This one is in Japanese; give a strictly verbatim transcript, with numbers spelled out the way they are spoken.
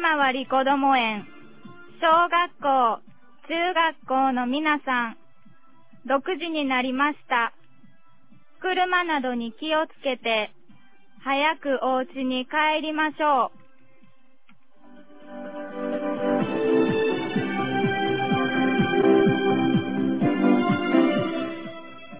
まわりこども園、小学校、中学校の皆さん、ろくじになりました。車などに気をつけて、早くお家に帰りましょう。